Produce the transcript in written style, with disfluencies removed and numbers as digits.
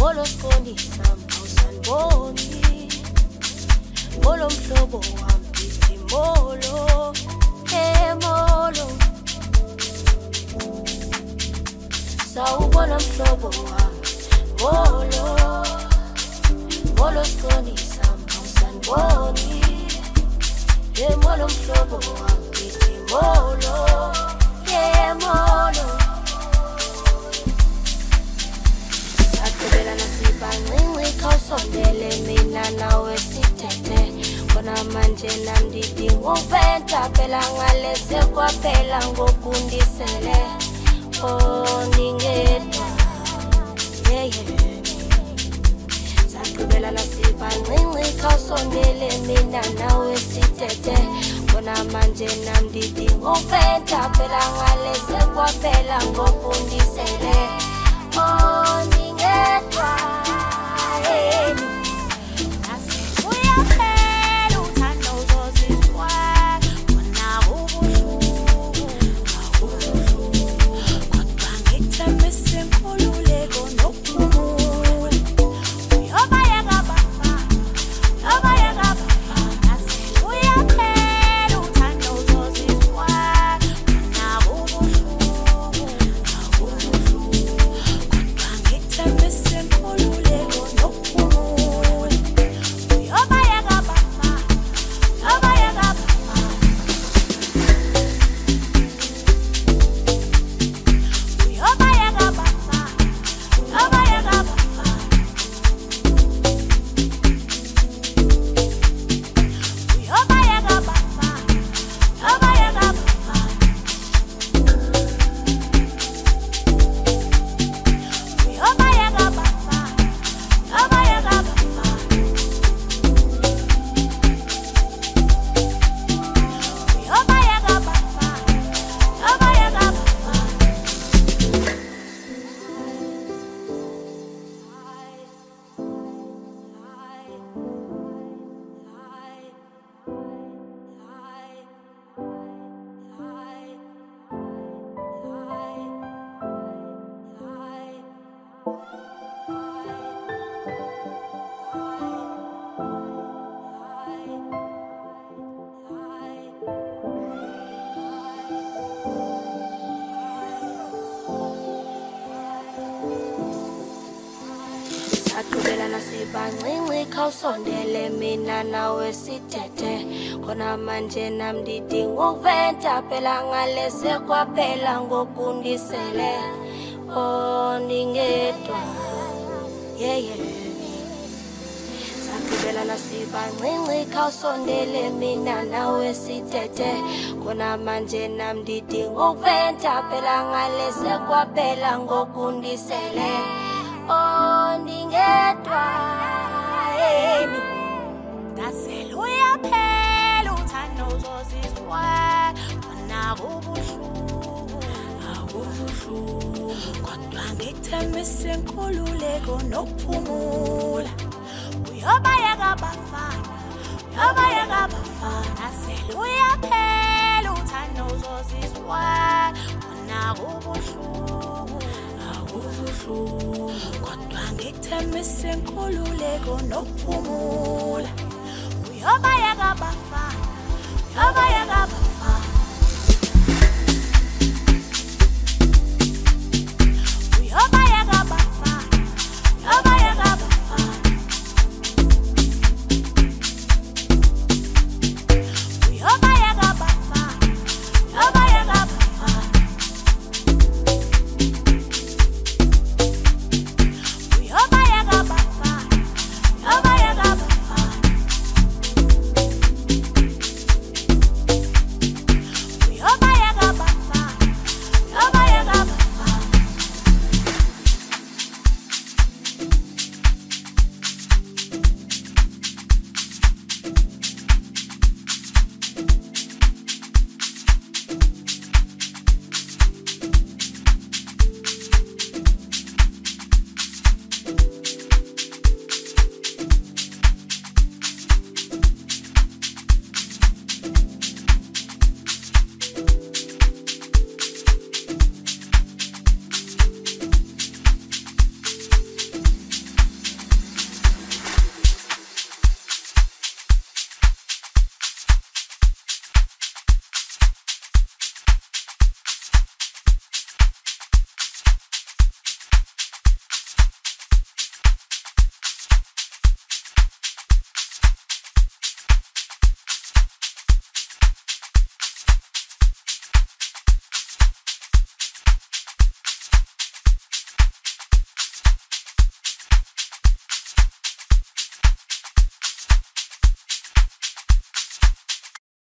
Molo skondisa mawusaniboni, molo mhlobo wami ngithi molo, molo. Sawubona mhlobo wami, molo, molo skondisa mawusaniboni, molo mhlobo wami ngithi molo, molo. Bancinci khawusondele mina nawe sithethe khona manje namdidinga uventa phela ngale sekwaphela ngokundisele ningedwa sagqibela nasibancinci khawusondele mina nawe sithethe khona manje namdidinga uventa phela ngale sekwaphela ngokundisele ningedwa. Sagqibela nasibancinci khawusondele mina nawe sithethe khona manje namdidinga uventa phela ngale sekwaphela ngokundisele ningedwa sagqibela nasibancinci khawusondele mina nawe sithethe khona manje namdidinga uventa phela ngale sekwaphela ngokundisele ningedwa ngasele uyaphela uthando uzozizwa wona kubuhlungu kodwa ngikuthembisa inkululeko nokuphumula uyobayeka abafana ngasele uyaphela uthando uzozizwa wona kubuhlungu kodwa ngikuthembisa inkululeko nokuphumula uyobayeka abafana